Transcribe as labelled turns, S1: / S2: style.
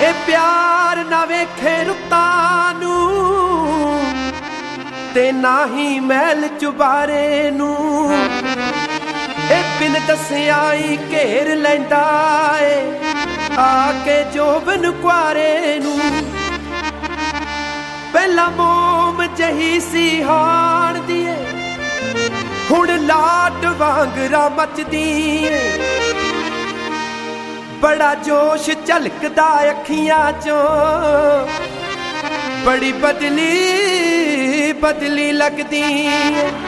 S1: ਇਹ ਪਿਆਰ ਨਾ ਵੇਖੇ ਰੁੱਤਾਂ ਨੂੰ ਤੇ ਨਾ ਹੀ ਮਹਿਲ ਚੁਬਾਰੇ ਨੂੰ। ਇਹ ਬਿਨ ਦੱਸਿਆ ਹੀ ਘੇਰ ਲੈਂਦਾ ਏ ਆ ਕੇ ਜੋਬਨ ਕੁਆਰੇ ਨੂੰ। ਪਹਿਲਾਂ ਮੋਮ ਜਹੀ ਸੀ ਹਾਣ ਦੀ ਏ ਹੁਣ ਲਾਟ ਵਾਂਗਰਾ ਮੱਚਦੀ ਏ। बड़ा जोश झलकदा अखियां चों बड़ी बदली बदली लगदी।